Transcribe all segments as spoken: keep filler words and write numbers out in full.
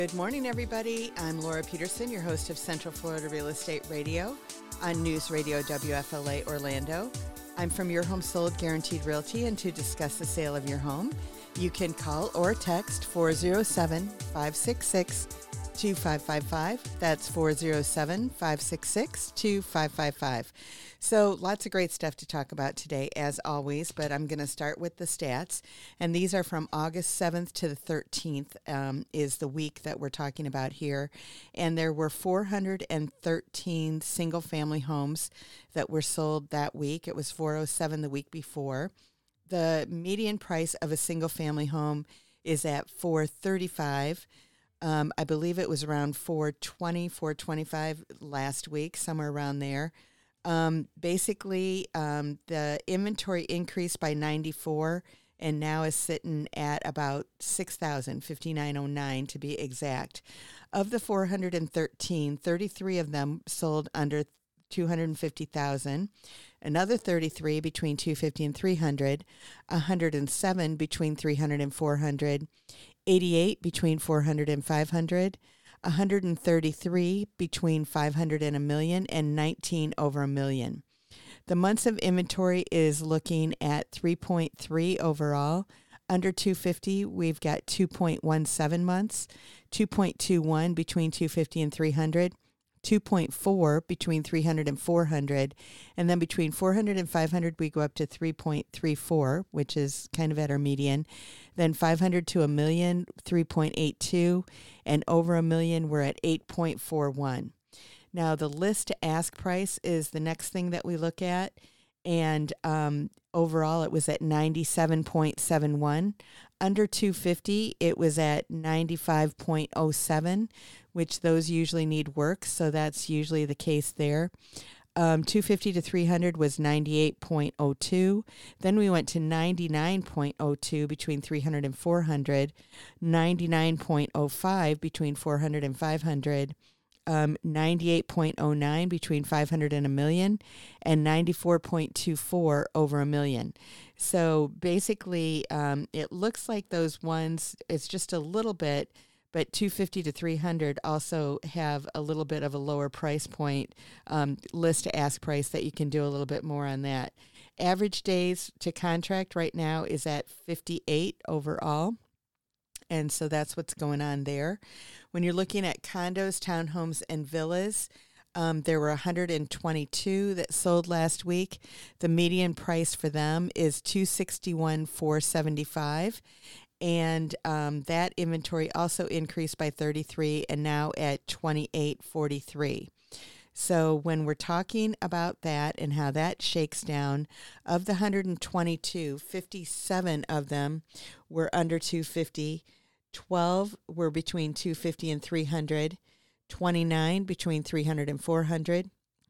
Good morning, everybody. I'm Laura Peterson, your host of Central Florida Real Estate Radio on News Radio W F L A Orlando. I'm from Your Home Sold Guaranteed Realty, and to discuss the sale of your home, you can call or text four oh seven, five six six, two five five five. That's four oh seven, five six six, two five five five. So lots of great stuff to talk about today, as always, but I'm going to start with the stats. And these are from August seventh to the thirteenth um, is the week that we're talking about here. And there were four hundred thirteen single-family homes that were sold that week. It was four oh seven the week before. The median price of a single-family home is at four thirty-five. Um, I believe it was around four twenty, four twenty-five last week, somewhere around there. Um, basically, um, the inventory increased by ninety-four and now is sitting at about six thousand, fifty-nine oh nine to be exact. Of the four hundred thirteen, thirty-three of them sold under two hundred fifty thousand, another thirty-three between two hundred fifty and three hundred, one hundred seven between three hundred and four hundred, eighty-eight between four hundred and five hundred, one hundred thirty-three between five hundred and a million, and nineteen over a million. The months of inventory is looking at three point three overall. Under two hundred fifty, we've got two point one seven months, two point two one between two hundred fifty and three hundred, two point four between three hundred and four hundred, and then between four hundred and five hundred we go up to three point three four, which is kind of at our median. Then five hundred to a million, three point eight two, and over a million we're at eight point four one. Now the list to ask price is the next thing that we look at, and um, overall it was at ninety-seven point seven one. Under two hundred fifty, it was at ninety-five point oh seven, which those usually need work, so that's usually the case there. Um, two hundred fifty to three hundred was ninety-eight point oh two. Then we went to ninety-nine point oh two between three hundred and four hundred, ninety-nine point oh five between four hundred and five hundred, um, ninety-eight point oh nine between five hundred and a million, and ninety-four point two four over a million. So basically, um, it looks like those ones, it's just a little bit, but two hundred fifty to three hundred also have a little bit of a lower price point um, list to ask price that you can do a little bit more on that. Average days to contract right now is at fifty-eight overall. And so that's what's going on there. When you're looking at condos, townhomes, and villas, um, there were one hundred twenty-two that sold last week. The median price for them is two hundred sixty-one thousand four hundred seventy-five dollars. And um, that inventory also increased by thirty-three and now at twenty-eight forty-three. So when we're talking about that and how that shakes down, of the one hundred twenty-two, fifty-seven of them were under two hundred fifty, twelve were between two hundred fifty and three hundred, twenty-nine between three hundred and four hundred,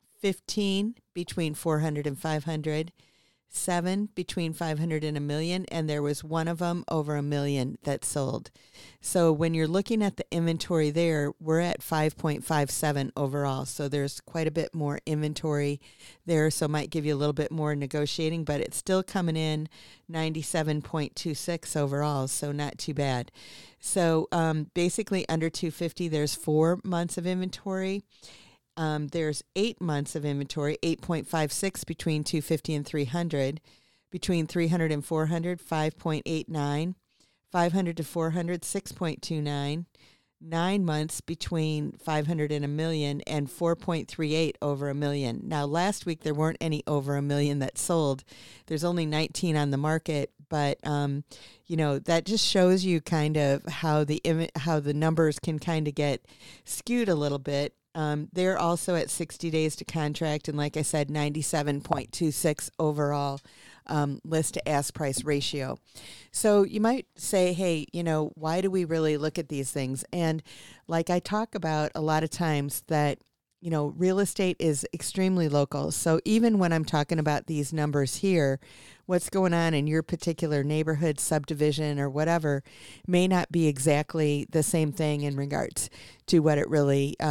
fifteen between four hundred and five hundred, seven between five hundred and a million, and there was one of them over a million that sold. So when you're looking at the inventory there, we're at five point five seven overall. So there's quite a bit more inventory there, so it might give you a little bit more negotiating, but it's still coming in ninety-seven point two six overall, so not too bad. So um, basically under two hundred fifty, there's four months of inventory. Um, there's eight months of inventory, eight point five six between two hundred fifty and three hundred, between three hundred and four hundred, five point eight nine, five hundred to four hundred, six point two nine, nine months between five hundred and a million, and four point three eight over a million. Now, last week there weren't any over a million that sold. There's only nineteen on the market, but um, you know, that just shows you kind of how the how the numbers can kind of get skewed a little bit. Um, they're also at sixty days to contract, and like I said, ninety-seven point two six overall um, list to ask price ratio. So you might say, hey, you know, why do we really look at these things? And like I talk about a lot of times that, you know, real estate is extremely local. So even when I'm talking about these numbers here, what's going on in your particular neighborhood, subdivision, or whatever may not be exactly the same thing in regards to what it really um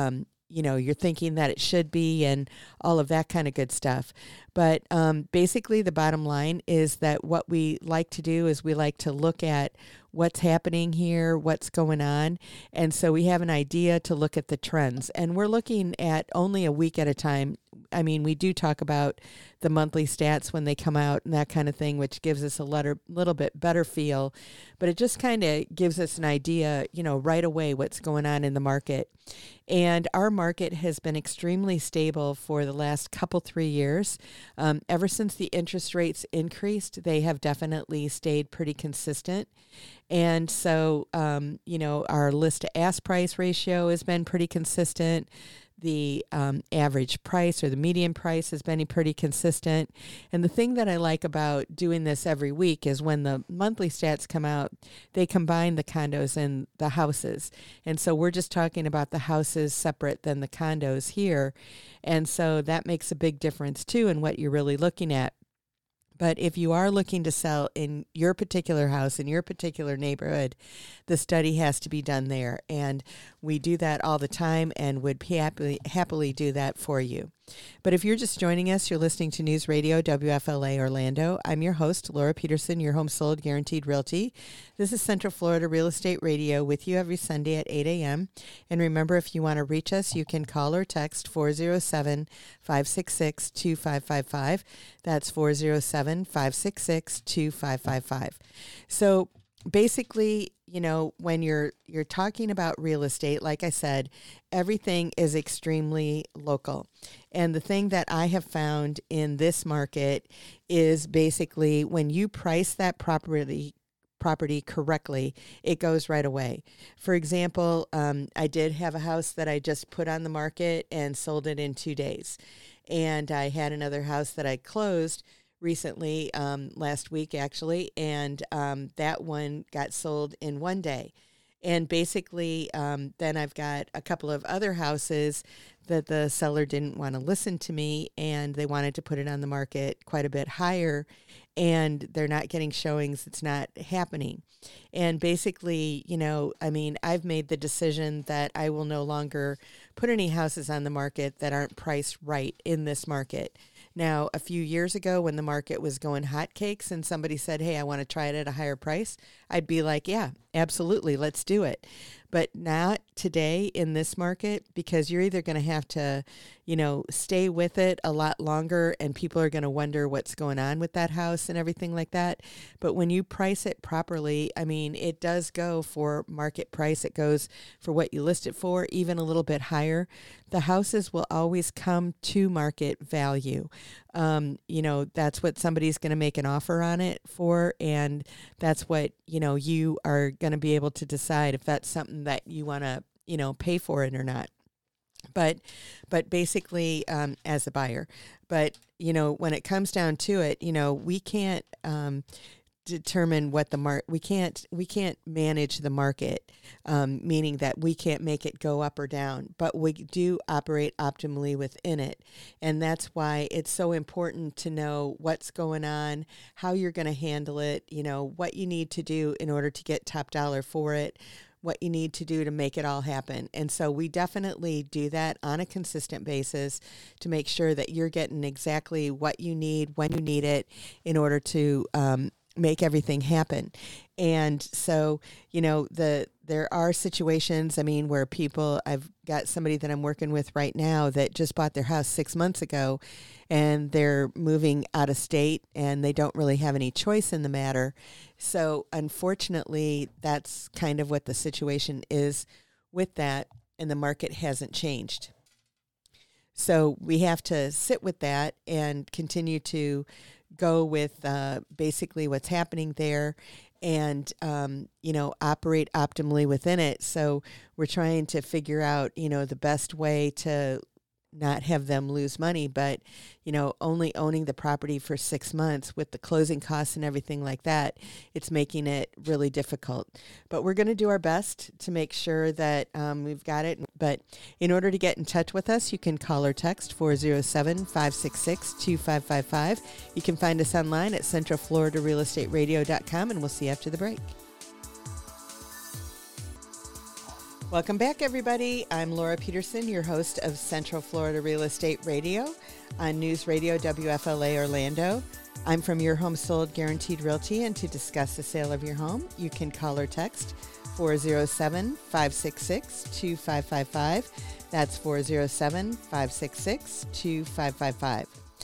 you know, you're thinking that it should be and all of that kind of good stuff. But um, basically the bottom line is that what we like to do is we like to look at what's happening here, what's going on. And so we have an idea to look at the trends. And we're looking at only a week at a time. I mean, we do talk about the monthly stats when they come out and that kind of thing, which gives us a letter, little bit better feel. But it just kind of gives us an idea, you know, right away what's going on in the market. And our market has been extremely stable for the last couple, three years. Um, ever since the interest rates increased, they have definitely stayed pretty consistent. And so, um, you know, our list to ask price ratio has been pretty consistent. The um, average price or the median price has been pretty consistent. And the thing that I like about doing this every week is when the monthly stats come out, they combine the condos and the houses. And so we're just talking about the houses separate than the condos here. And so that makes a big difference too in what you're really looking at. But if you are looking to sell in your particular house, in your particular neighborhood, the study has to be done there. And we do that all the time and would happily, happily do that for you. But if you're just joining us, you're listening to News Radio W F L A Orlando. I'm your host, Laura Peterson, your home sold guaranteed realty. This is Central Florida Real Estate Radio with you every Sunday at eight a.m. And remember, if you want to reach us, you can call or text four oh seven, five six six, two five five five. That's four oh seven, five six six, two five five five. So basically, you know, when you're you're talking about real estate, like I said, everything is extremely local. And the thing that I have found in this market is basically when you price that property property correctly, it goes right away. For example, um, I did have a house that I just put on the market and sold it in two days. And I had another house that I closed recently, um, last week actually, and um, that one got sold in one day. And basically, um, then I've got a couple of other houses that the seller didn't want to listen to me, and they wanted to put it on the market quite a bit higher, and they're not getting showings. It's not happening. And basically, you know, I mean, I've made the decision that I will no longer put any houses on the market that aren't priced right in this market. Now, a few years ago when the market was going hotcakes and somebody said, hey, I want to try it at a higher price, I'd be like, yeah, absolutely, let's do it. But not today in this market, because you're either going to have to, you know, stay with it a lot longer and people are going to wonder what's going on with that house and everything like that. But when you price it properly, I mean, it does go for market price. It goes for what you list it for, even a little bit higher. The houses will always come to market value. Um, you know, that's what somebody's going to make an offer on it for. And that's what, you know, you are going to be able to decide if that's something that you want to, you know, pay for it or not. But, but basically, um, as a buyer, but, you know, when it comes down to it, you know, we can't, um, determine what the mar- we can't we can't manage the market, um, meaning that we can't make it go up or down, but we do operate optimally within it. And that's why it's so important to know what's going on, how you're going to handle it, you know, what you need to do in order to get top dollar for it, what you need to do to make it all happen. And so we definitely do that on a consistent basis to make sure that you're getting exactly what you need when you need it in order to um, make everything happen. And so, you know, the there are situations, I mean, where people, I've got somebody that I'm working with right now that just bought their house six months ago and they're moving out of state and they don't really have any choice in the matter. So unfortunately, that's kind of what the situation is with that, and the market hasn't changed. So we have to sit with that and continue to go with uh, basically what's happening there and, um, you know, operate optimally within it. So we're trying to figure out, you know, the best way to not have them lose money, but, you know, only owning the property for six months with the closing costs and everything like that, it's making it really difficult. But we're going to do our best to make sure that um, we've got it. But in order to get in touch with us, you can call or text four oh seven, five six six, two five five five. You can find us online at central florida real estate radio dot com, and we'll see you after the break. Welcome back, everybody. I'm Laura Peterson, your host of Central Florida Real Estate Radio on News Radio W F L A Orlando. I'm from Your Home Sold Guaranteed Realty, and to discuss the sale of your home, you can call or text four oh seven, five six six, two five five five. That's four oh seven, five six six, two five five five.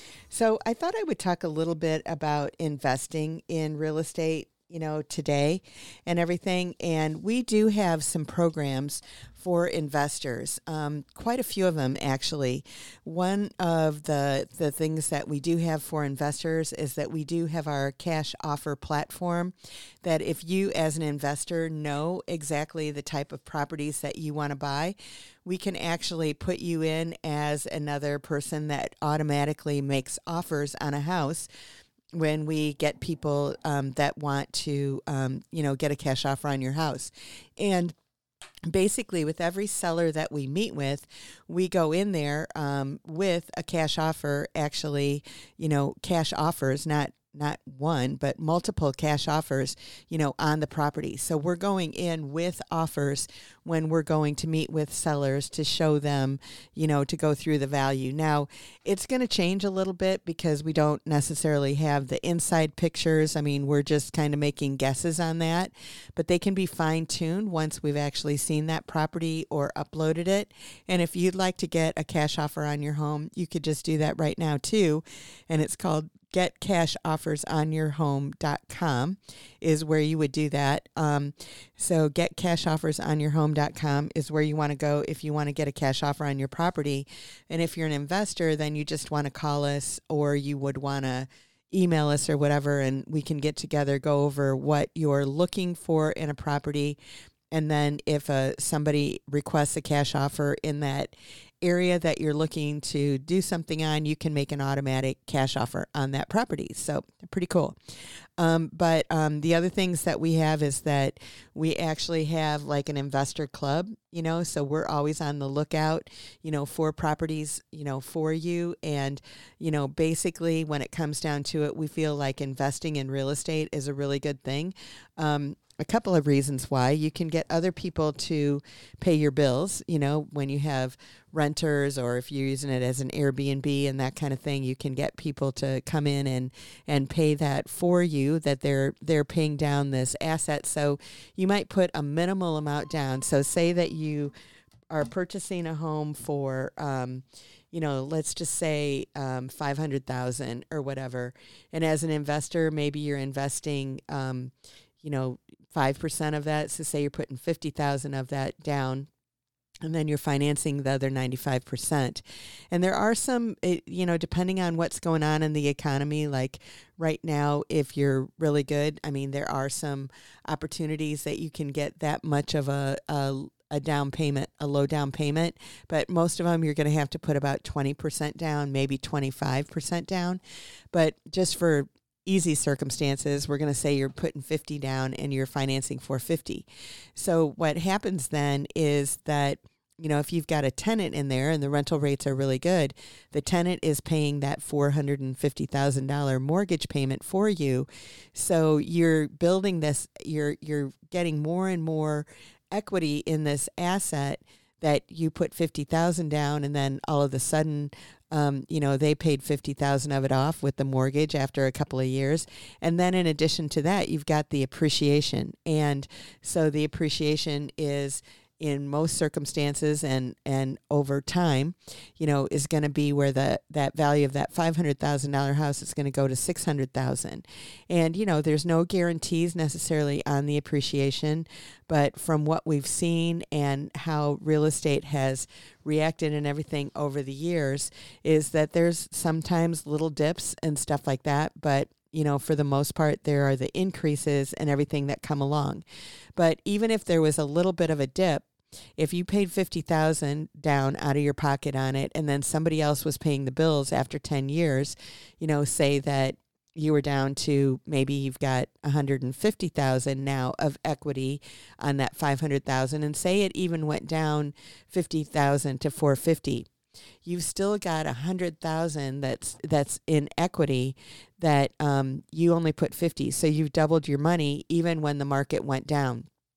So I thought I would talk a little bit about investing in real estate, you know, today and everything. And we do have some programs for investors, um, quite a few of them, actually. One of the, the things that we do have for investors is that we do have our cash offer platform, that if you as an investor know exactly the type of properties that you want to buy, we can actually put you in as another person that automatically makes offers on a house when we get people um, that want to, um, you know, get a cash offer on your house. And basically, with every seller that we meet with, we go in there um, with a cash offer, actually, you know, cash offers, not not one, but multiple cash offers, you know, on the property. So we're going in with offers when we're going to meet with sellers to show them, you know, to go through the value. Now, it's going to change a little bit because we don't necessarily have the inside pictures. I mean, we're just kind of making guesses on that, but they can be fine-tuned once we've actually seen that property or uploaded it. And if you'd like to get a cash offer on your home, you could just do that right now too. And it's called get cash offers on your home dot com is where you would do that. Um, so get cash offers on your home dot com is where you want to go if you want to get a cash offer on your property. And if you're an investor, then you just want to call us, or you would want to email us or whatever, and we can get together, go over what you're looking for in a property. And then if uh, somebody requests a cash offer in that area that you're looking to do something on, you can make an automatic cash offer on that property. So pretty cool. Um, but um, the other things that we have is that we actually have like an investor club, you know, so we're always on the lookout, you know, for properties, you know, for you. And, you know, basically when it comes down to it, we feel like investing in real estate is a really good thing. Um, A couple of reasons why. You can get other people to pay your bills, you know, when you have renters, or if you're using it as an Airbnb and that kind of thing, you can get people to come in and, and pay that for you, that they're they're paying down this asset. So you might put a minimal amount down. So say that you are purchasing a home for, um, you know, let's just say um, five hundred thousand dollars or whatever. And as an investor, maybe you're investing, um, you know, five percent of that. So say you're putting fifty thousand of that down, and then you're financing the other ninety-five percent. And there are some, you know, depending on what's going on in the economy, like right now, if you're really good, I mean, there are some opportunities that you can get that much of a, a, a down payment, a low down payment, but most of them you're going to have to put about twenty percent down, maybe twenty-five percent down. But just for easy circumstances, we're going to say you're putting fifty down and you're financing four hundred fifty. So what happens then is that, you know, if you've got a tenant in there and the rental rates are really good, the tenant is paying that four hundred fifty thousand dollars mortgage payment for you. So you're building this, you're you're getting more and more equity in this asset that you put fifty thousand down, and then all of a sudden, um, you know, they paid fifty thousand of it off with the mortgage after a couple of years. And then in addition to that, you've got the appreciation. And so the appreciation is, in most circumstances and, and over time, you know, is going to be where the that value of that five hundred thousand dollars house is going to go to six hundred thousand dollars. And, you know, there's no guarantees necessarily on the appreciation, but from what we've seen and how real estate has reacted and everything over the years is that there's sometimes little dips and stuff like that, but you know, for the most part, there are the increases and everything that come along. But even if there was a little bit of a dip, if you paid fifty thousand dollars down out of your pocket on it, and then somebody else was paying the bills after ten years, you know, say that you were down to maybe you've got one hundred fifty thousand dollars now of equity on that five hundred thousand dollars, and say it even went down fifty thousand dollars to four hundred fifty thousand dollars. You've still got a hundred thousand that's that's in equity that um, you only put fifty. So you've doubled your money even when the market went down.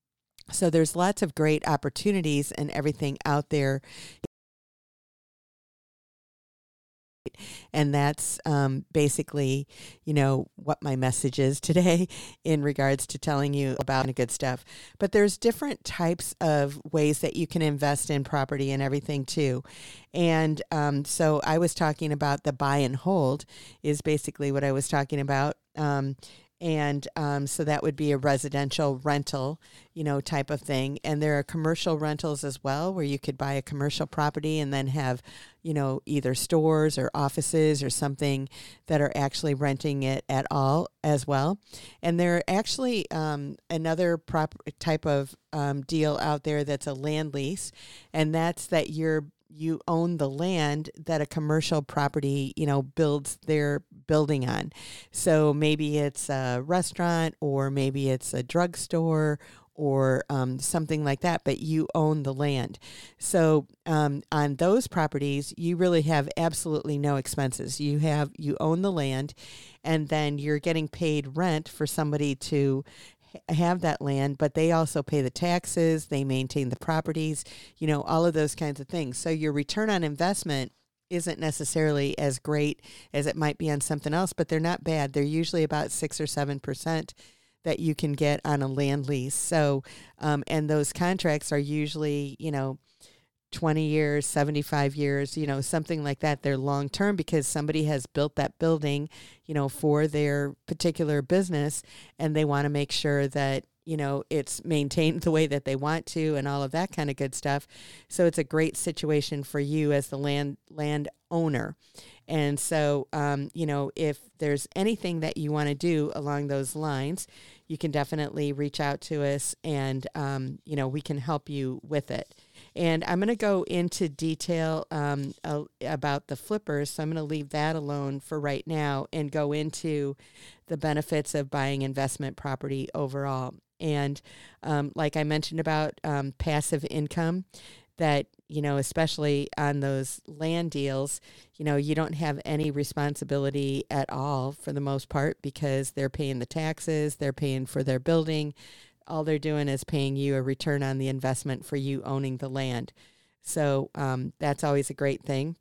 So there's lots of great opportunities and everything out there. And that's um, basically, you know, what my message is today in regards to telling you about the good stuff. But there's different types of ways that you can invest in property and everything too. And um, so I was talking about the buy and hold is basically what I was talking about. Um, And um, so that would be a residential rental, you know, type of thing. And there are commercial rentals as well, where you could buy a commercial property and then have, you know, either stores or offices or something that are actually renting it at all as well. And there are actually um, another prop type of um, deal out there that's a land lease, and that's that you're you own the land that a commercial property, you know, builds their building on. So maybe it's a restaurant, or maybe it's a drugstore, or um, something like that, but you own the land. So um, on those properties, you really have absolutely no expenses. You have you own the land, and then you're getting paid rent for somebody to have that land, but they also pay the taxes, they maintain the properties, you know, all of those kinds of things. So your return on investment isn't necessarily as great as it might be on something else, but they're not bad. They're usually about six or seven percent that you can get on a land lease. So, um, and those contracts are usually, you know, twenty years, seventy-five years, you know, something like that. They're long term because somebody has built that building, you know, for their particular business, and they want to make sure that, you know, it's maintained the way that they want to and all of that kind of good stuff. So it's a great situation for you as the land land owner. And so, um, you know, if there's anything that you want to do along those lines, you can definitely reach out to us, and, um, you know, we can help you with it. And I'm going to go into detail um, uh, about the flippers, so I'm going to leave that alone for right now and go into the benefits of buying investment property overall. And um, like I mentioned about um, passive income, that, you know, especially on those land deals, you know, you don't have any responsibility at all for the most part, because they're paying the taxes, they're paying for their building. All they're doing is paying you a return on the investment for you owning the land. So um, that's always a great thing.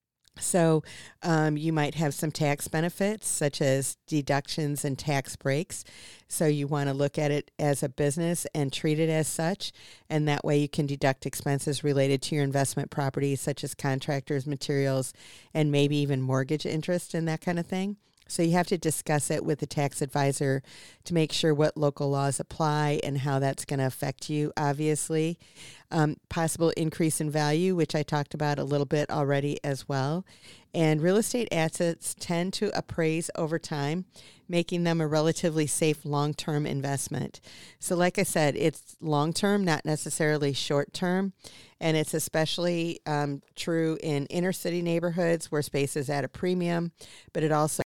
So um, you might have some tax benefits, such as deductions and tax breaks. So you want to look at it as a business and treat it as such. And that way you can deduct expenses related to your investment properties, such as contractors, materials, and maybe even mortgage interest and that kind of thing. So you have to discuss it with the tax advisor to make sure what local laws apply and how that's going to affect you, obviously. Um, possible increase in value, which I talked about a little bit already as well. And real estate assets tend to appraise over time, making them a relatively safe long-term investment. So like I said, it's long-term, not necessarily short-term. And it's especially um, true in inner city neighborhoods where space is at a premium, but it also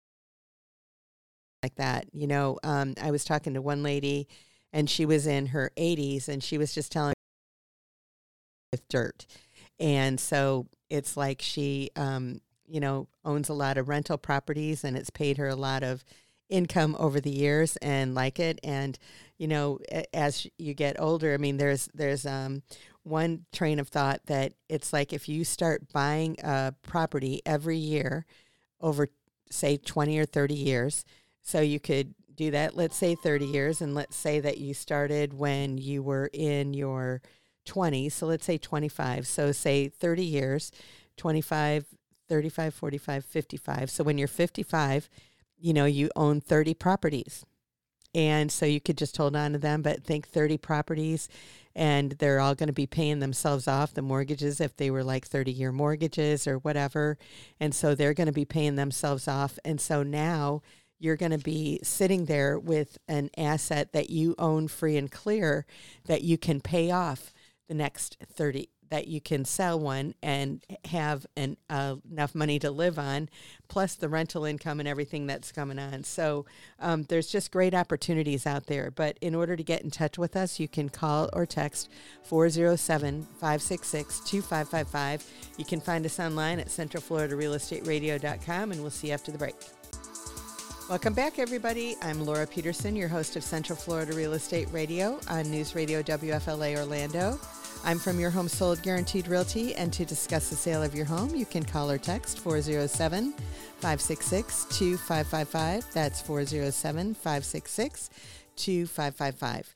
like that. You know, um, I was talking to one lady, and she was in her eighties, and she was just telling me with dirt. And so it's like she, um, you know, owns a lot of rental properties, and it's paid her a lot of income over the years and like it. And, you know, as you get older, I mean, there's, there's um, one train of thought that it's like if you start buying a property every year over, say, twenty or thirty years, so you could do that, let's say thirty years, and let's say that you started when you were in your twenties, so let's say twenty-five. So say thirty years, twenty-five, thirty-five, forty-five, fifty-five. So when you're fifty-five, you know, you own thirty properties. And so you could just hold on to them, but think thirty properties, and they're all going to be paying themselves off, the mortgages, if they were like thirty-year mortgages or whatever. And so they're going to be paying themselves off. And so now you're going to be sitting there with an asset that you own free and clear that you can pay off the next thirty, that you can sell one and have an, uh, enough money to live on, plus the rental income and everything that's coming on. So um, there's just great opportunities out there. But in order to get in touch with us, you can call or text four oh seven, five six six, two five five five. You can find us online at central florida real estate radio dot com, and we'll see you after the break. Welcome back, everybody. I'm Laura Peterson, your host of Central Florida Real Estate Radio on News Radio W F L A Orlando. I'm from Your Home Sold Guaranteed Realty, and to discuss the sale of your home, you can call or text four oh seven, five six six, two five five five. That's four oh seven, five six six, two five five five.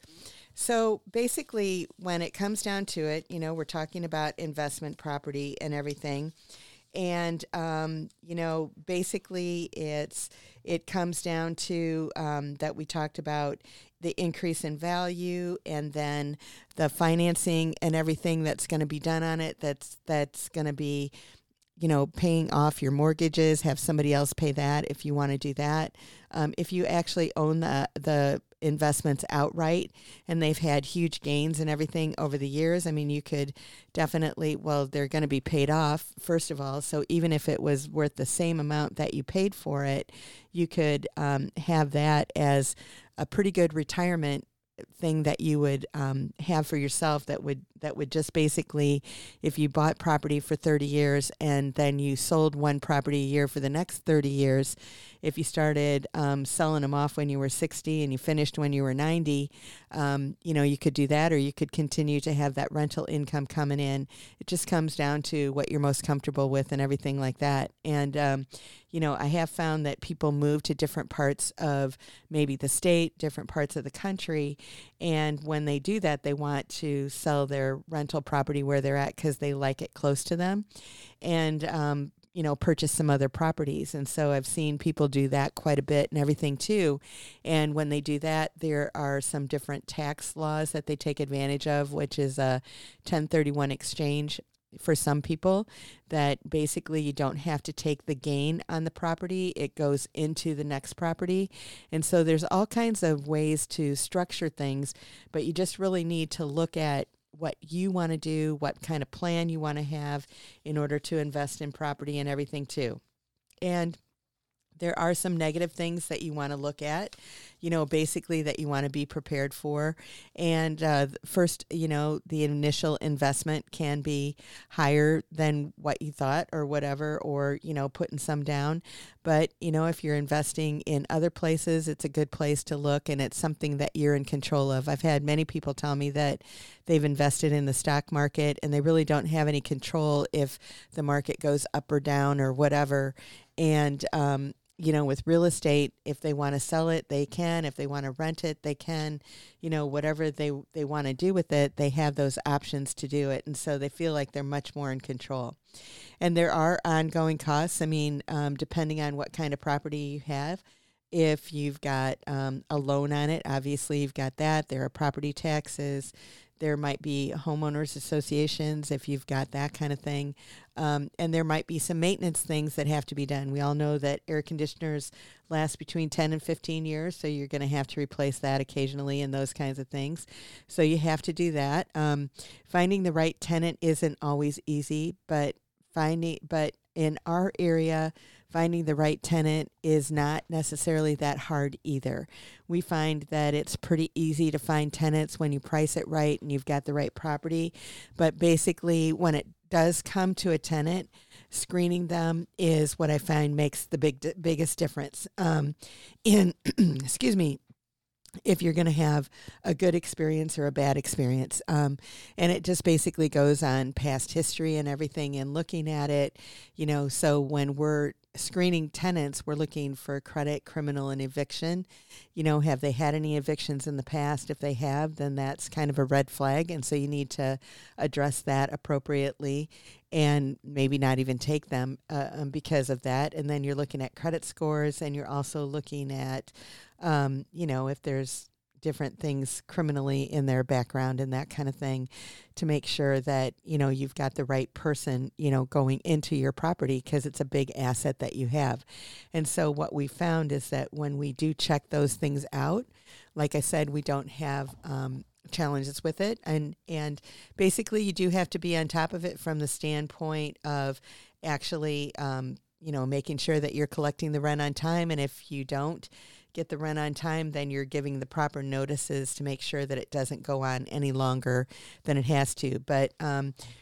So basically, when it comes down to it, you know, we're talking about investment property and everything. And, um, you know, basically it's it comes down to um, that we talked about the increase in value and then the financing and everything that's going to be done on it. That's that's going to be, you know, paying off your mortgages, have somebody else pay that if you want to do that. Um, if you actually own the the investments outright and they've had huge gains and everything over the years, I mean, you could definitely, well, they're going to be paid off, first of all. So even if it was worth the same amount that you paid for it, you could um, have that as a pretty good retirement thing that you would um, have for yourself that would that would just basically, if you bought property for thirty years and then you sold one property a year for the next thirty years, if you started um, selling them off when you were sixty and you finished when you were ninety, um, you know, you could do that, or you could continue to have that rental income coming in. It just comes down to what you're most comfortable with and everything like that. And, um, you know, I have found that people move to different parts of maybe the state, different parts of the country, and when they do that, they want to sell their rental property where they're at because they like it close to them, and um, you know, purchase some other properties. And so I've seen people do that quite a bit and everything too. And when they do that, there are some different tax laws that they take advantage of, which is a ten thirty-one exchange for some people, that basically you don't have to take the gain on the property. It goes into the next property. And so there's all kinds of ways to structure things, but you just really need to look at what you want to do, what kind of plan you want to have in order to invest in property and everything too. And there are some negative things that you want to look at, you know, basically that you want to be prepared for. And uh, first, you know, the initial investment can be higher than what you thought or whatever, or, you know, putting some down. But, you know, if you're investing in other places, it's a good place to look, and it's something that you're in control of. I've had many people tell me that they've invested in the stock market and they really don't have any control if the market goes up or down or whatever. And, um, you know, with real estate, if they want to sell it, they can. If they want to rent it, they can. You know, whatever they, they want to do with it, they have those options to do it. And so they feel like they're much more in control. And there are ongoing costs. I mean, um, depending on what kind of property you have. If you've got um, a loan on it, obviously you've got that. There are property taxes. There might be homeowners associations if you've got that kind of thing. Um, and there might be some maintenance things that have to be done. We all know that air conditioners last between ten and fifteen years, so you're going to have to replace that occasionally and those kinds of things. So you have to do that. Um, finding the right tenant isn't always easy, but finding, but in our area, finding the right tenant is not necessarily that hard either. We find that it's pretty easy to find tenants when you price it right and you've got the right property. But basically, when it does come to a tenant, screening them is what I find makes the big biggest difference. Um, in, excuse me, if you're going to have a good experience or a bad experience. Um, and it just basically goes on past history and everything and looking at it, you know, so when we're screening tenants, we're looking for credit, criminal, and eviction. You know, have they had any evictions in the past? If they have, then that's kind of a red flag. And so you need to address that appropriately and maybe not even take them uh, um, because of that. And then you're looking at credit scores, and you're also looking at, um, you know, if there's different things criminally in their background and that kind of thing, to make sure that, you know, you've got the right person, you know, going into your property, because it's a big asset that you have. And so what we found is that when we do check those things out, like I said, we don't have um, challenges with it. And, and basically you do have to be on top of it from the standpoint of actually, um, you know, making sure that you're collecting the rent on time. And if you don't get the rent on time, then you're giving the proper notices to make sure that it doesn't go on any longer than it has to. But um,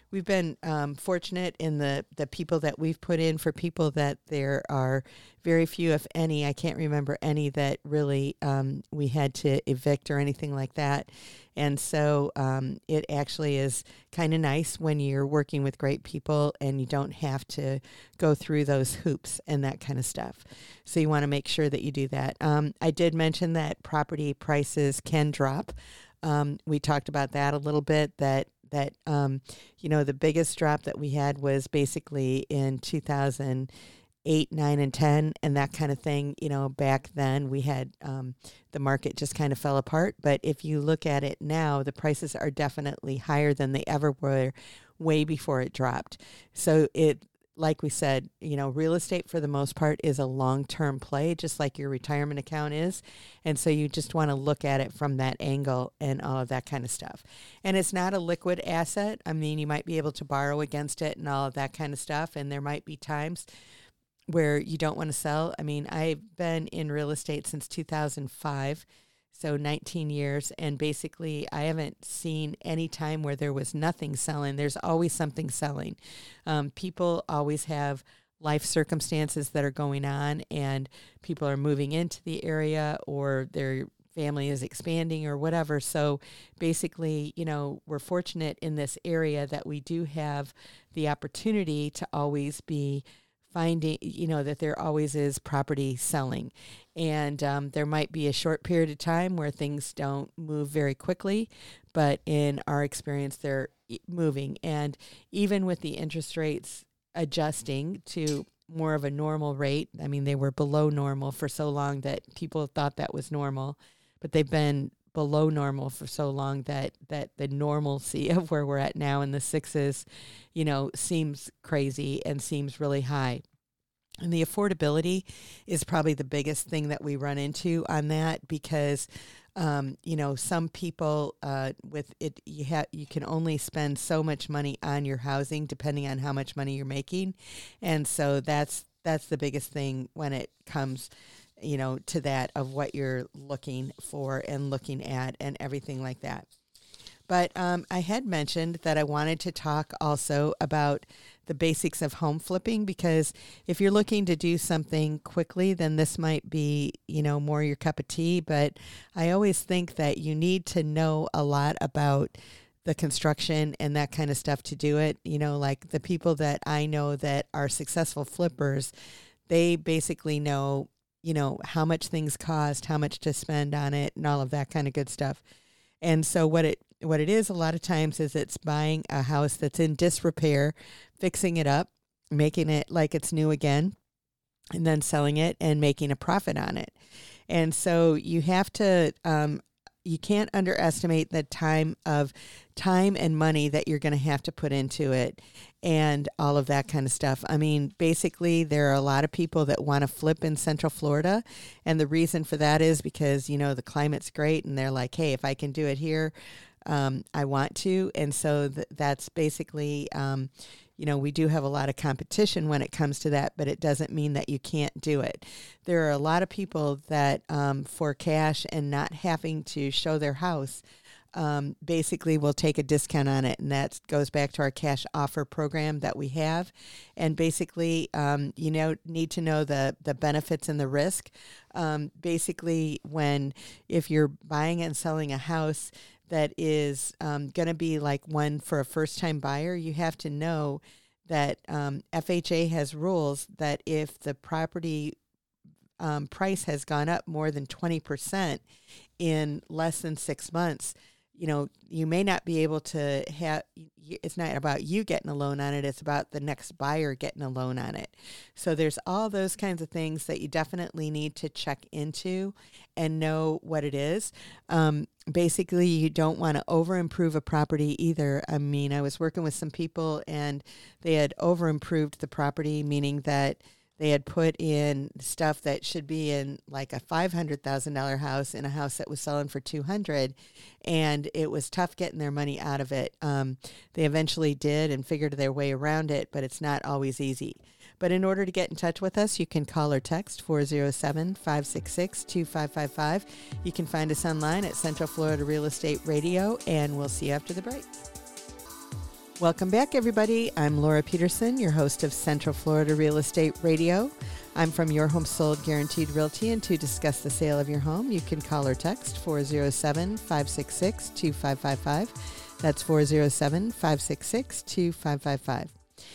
we've been um, fortunate in the, the people that we've put in for people that there are very few, if any. I can't remember any that really um, we had to evict or anything like that. And so um, it actually is kind of nice when you're working with great people and you don't have to go through those hoops and that kind of stuff. So you want to make sure that you do that. Um, I did mention that property prices can drop. Um, we talked about that a little bit, that that, um, you know, the biggest drop that we had was basically in two thousand eight, nine, and ten, and that kind of thing. You know, back then we had um, the market just kind of fell apart. But if you look at it now, the prices are definitely higher than they ever were way before it dropped. So it, like we said, you know, real estate for the most part is a long-term play, just like your retirement account is. And so you just want to look at it from that angle and all of that kind of stuff. And it's not a liquid asset. I mean, you might be able to borrow against it and all of that kind of stuff. And there might be times where you don't want to sell. I mean, I've been in real estate since two thousand five, so nineteen years, and basically I haven't seen any time where there was nothing selling. There's always something selling. Um, people always have life circumstances that are going on, and people are moving into the area, or their family is expanding or whatever. So basically, you know, we're fortunate in this area that we do have the opportunity to always be finding, you know, that there always is property selling. And um, there might be a short period of time where things don't move very quickly, but in our experience, they're moving. And even with the interest rates adjusting to more of a normal rate, I mean, they were below normal for so long that people thought that was normal, but they've been below normal for so long that that the normalcy of where we're at now in the sixes, you know, seems crazy and seems really high. And the affordability is probably the biggest thing that we run into on that, because um, you know, some people uh, with it, you have you can only spend so much money on your housing depending on how much money you're making, and so that's that's the biggest thing when it comes, you know, to that, of what you're looking for and looking at and everything like that. But um, I had mentioned that I wanted to talk also about the basics of home flipping, because if you're looking to do something quickly, then this might be, you know, more your cup of tea. But I always think that you need to know a lot about the construction and that kind of stuff to do it. You know, like the people that I know that are successful flippers, they basically know, you know, how much things cost, how much to spend on it, and all of that kind of good stuff. And so what it what it is a lot of times is it's buying a house that's in disrepair, fixing it up, making it like it's new again, and then selling it and making a profit on it. And so you have to, um, you can't underestimate the time of time and money that you're going to have to put into it and all of that kind of stuff. I mean, basically, there are a lot of people that want to flip in Central Florida. And the reason for that is because, you know, the climate's great. And they're like, hey, if I can do it here, um, I want to. And so th- that's basically, um, you know, we do have a lot of competition when it comes to that, but it doesn't mean that you can't do it. There are a lot of people that um, for cash and not having to show their house, um, basically will take a discount on it. And that goes back to our cash offer program that we have. And basically, um, you know, need to know the, the benefits and the risk. Um, basically, when, if you're buying and selling a house that is um, going to be like one for a first-time buyer, you have to know that um, F H A has rules that if the property um, price has gone up more than twenty percent in less than six months, you know, you may not be able to have, it's not about you getting a loan on it, it's about the next buyer getting a loan on it. So there's all those kinds of things that you definitely need to check into and know what it is. Um, basically, you don't want to over improve a property either. I mean, I was working with some people and they had over improved the property, meaning that they had put in stuff that should be in like a five hundred thousand dollars house in a house that was selling for two hundred thousand dollars, and it was tough getting their money out of it. Um, they eventually did and figured their way around it, but it's not always easy. But in order to get in touch with us, you can call or text four oh seven, five six six, two five five five. You can find us online at Central Florida Real Estate Radio, and we'll see you after the break. Welcome back, everybody. I'm Laura Peterson, your host of Central Florida Real Estate Radio. I'm from Your Home Sold Guaranteed Realty, and to discuss the sale of your home, you can call or text four oh seven, five six six, two five five five. That's four oh seven, five six six, two five five five.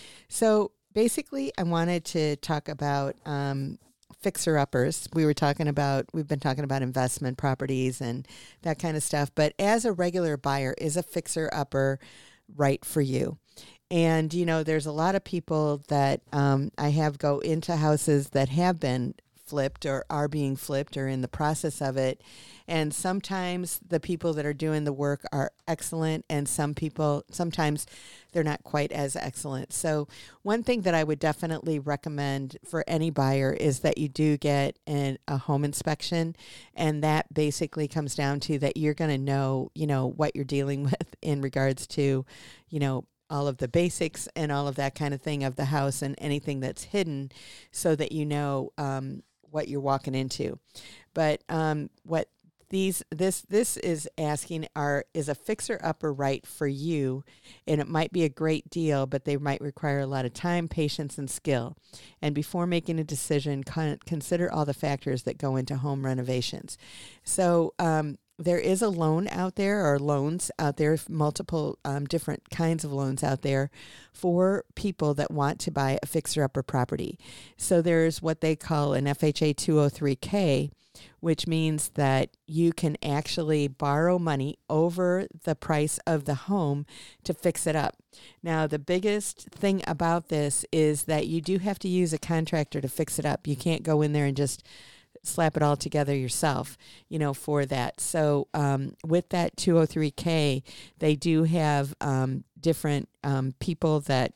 So basically, I wanted to talk about um, fixer-uppers. We were talking about, we've been talking about investment properties and that kind of stuff, but as a regular buyer, is a fixer-upper right for you? And, you know, there's a lot of people that um, I have go into houses that have been flipped or are being flipped or in the process of it. And sometimes the people that are doing the work are excellent, and some people, sometimes they're not quite as excellent. So one thing that I would definitely recommend for any buyer is that you do get an, a home inspection. And that basically comes down to that you're going to know, you know, what you're dealing with in regards to, you know, all of the basics and all of that kind of thing of the house and anything that's hidden, so that you know um, what you're walking into. But um, what these this this is asking are is a fixer upper right for you, and it might be a great deal, but they might require a lot of time, patience, and skill. And before making a decision, con- consider all the factors that go into home renovations. So um, there is a loan out there, or loans out there, multiple um, different kinds of loans out there for people that want to buy a fixer-upper property. So there's what they call an F H A two oh three K, which means that you can actually borrow money over the price of the home to fix it up. Now, the biggest thing about this is that you do have to use a contractor to fix it up. You can't go in there and just slap it all together yourself, you know, for that. So um, with that two oh three K, they do have um, different um, people that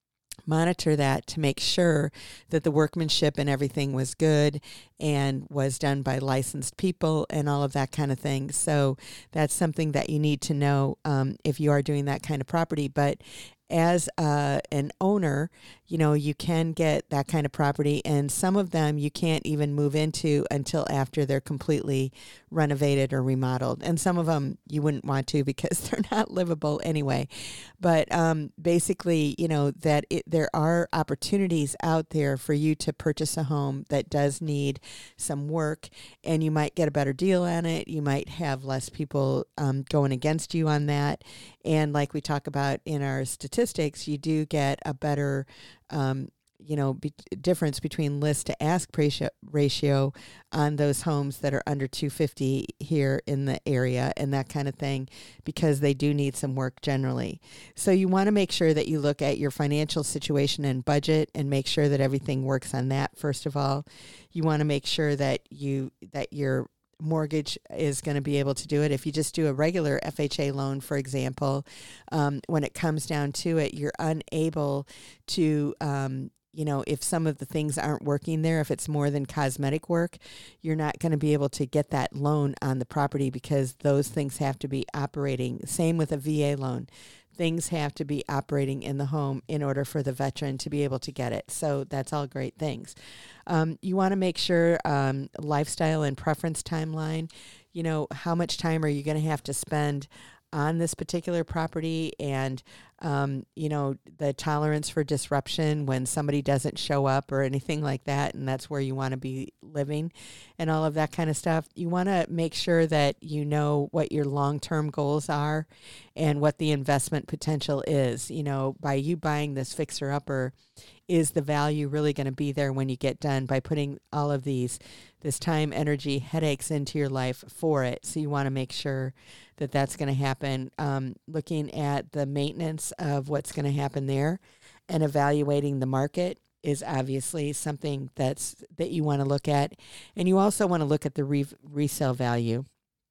monitor that to make sure that the workmanship and everything was good and was done by licensed people and all of that kind of thing. So that's something that you need to know um, if you are doing that kind of property. But as uh, an owner, you know, you can get that kind of property, and some of them you can't even move into until after they're completely renovated or remodeled. And some of them you wouldn't want to because they're not livable anyway. But um, basically, you know, that it, there are opportunities out there for you to purchase a home that does need some work, and you might get a better deal on it. You might have less people um, going against you on that. And like we talk about in our statistics, you do get a better Um, you know, be, difference between list to ask ratio, ratio on those homes that are under two fifty here in the area and that kind of thing, because they do need some work generally. So you want to make sure that you look at your financial situation and budget and make sure that everything works on that. First of all, you want to make sure that you, that your mortgage is going to be able to do it. If you just do a regular F H A loan, for example, um, when it comes down to it, you're unable to, um, you know, if some of the things aren't working there, if it's more than cosmetic work, you're not going to be able to get that loan on the property because those things have to be operating. Same with a V A loan. Things have to be operating in the home in order for the veteran to be able to get it. So that's all great things. Um, you want to make sure um, lifestyle and preference timeline, you know, how much time are you going to have to spend on this particular property, and, um, you know, the tolerance for disruption when somebody doesn't show up or anything like that, and that's where you want to be living and all of that kind of stuff. You want to make sure that you know what your long-term goals are and what the investment potential is. You know, by you buying this fixer-upper, is the value really going to be there when you get done by putting all of these, this time, energy, headaches into your life for it? So you want to make sure that that's going to happen. Um, looking at the maintenance of what's going to happen there and evaluating the market is obviously something that's that you want to look at. And you also want to look at the re- resale value.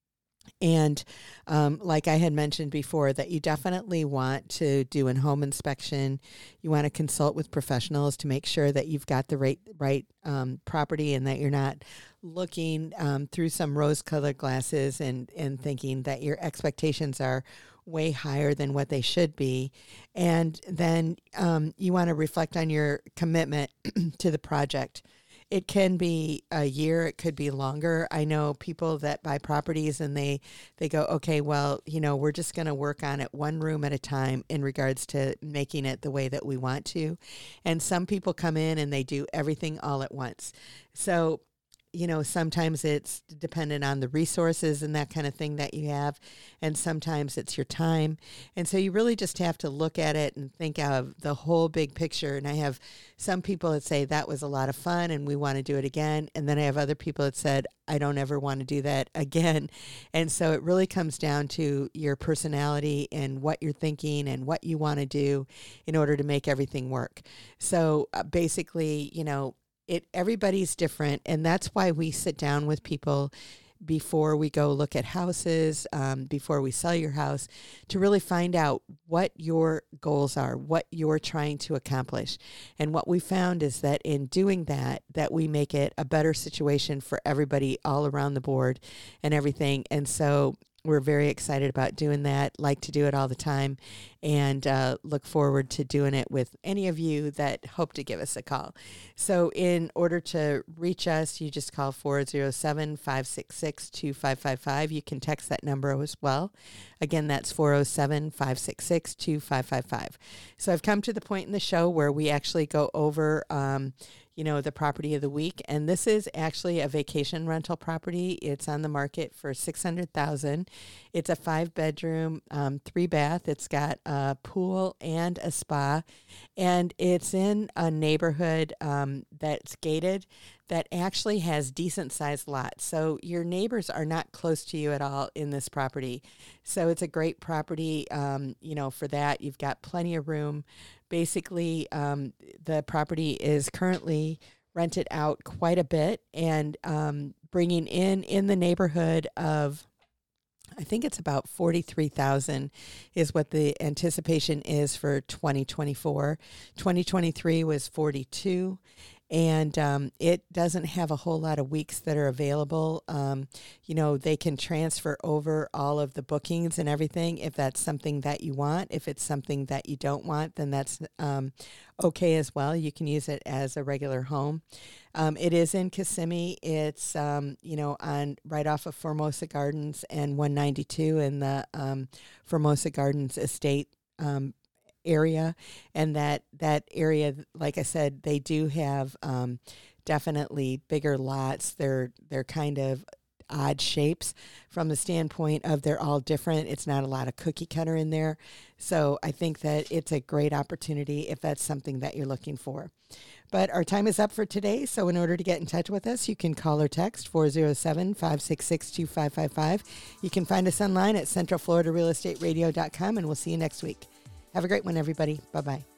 And um, like I had mentioned before, that you definitely want to do a home inspection. You want to consult with professionals to make sure that you've got the right, right um, property, and that you're not looking um, through some rose-colored glasses and, and thinking that your expectations are way higher than what they should be. And then um, you want to reflect on your commitment to the project. it can be a year, it could be longer. I know people that buy properties and they, they go, okay, well, you know, we're just going to work on it one room at a time in regards to making it the way that we want to. And some people come in and they do everything all at once. So, you know, sometimes it's dependent on the resources and that kind of thing that you have. And sometimes it's your time. And so you really just have to look at it and think of the whole big picture. And I have some people that say that was a lot of fun and we want to do it again. And then I have other people that said, I don't ever want to do that again. And so it really comes down to your personality and what you're thinking and what you want to do in order to make everything work. So uh, basically, you know, It everybody's different, and that's why we sit down with people before we go look at houses, um, before we sell your house, to really find out what your goals are, what you're trying to accomplish. And what we found is that in doing that, that we make it a better situation for everybody all around the board and everything. And so we're very excited about doing that, like to do it all the time, and uh, look forward to doing it with any of you that hope to give us a call. So in order to reach us, you just call four oh seven, five six six, two five five five. You can text that number as well. Again, that's four oh seven, five six six, two five five five. So I've come to the point in the show where we actually go over um, you know, the property of the week. And this is actually a vacation rental property. It's on the market for six hundred thousand dollars. It's a five bedroom, um, three bath. It's got a pool and a spa. And it's in a neighborhood um, that's gated that actually has decent sized lots. So your neighbors are not close to you at all in this property. So it's a great property, um, you know, for that. You've got plenty of room. Basically, um, the property is currently rented out quite a bit and um, bringing in in the neighborhood of, I think it's about forty-three thousand is what the anticipation is for twenty twenty-four. twenty twenty-three was forty-two. And um, it doesn't have a whole lot of weeks that are available. Um, you know, they can transfer over all of the bookings and everything if that's something that you want. If it's something that you don't want, then that's um, okay as well. You can use it as a regular home. Um, it is in Kissimmee. It's, um, you know, on right off of Formosa Gardens and one ninety-two in the um, Formosa Gardens estate um area. And that that area, like I said, they do have um, definitely bigger lots. They're they're kind of odd shapes from the standpoint of they're all different. It's not a lot of cookie cutter in there. So I think that it's a great opportunity if that's something that you're looking for. But our time is up for today. So in order to get in touch with us, you can call or text four oh seven, five six six, two five five five. You can find us online at central florida real estate radio dot com, and we'll see you next week. Have a great one, everybody. Bye-bye.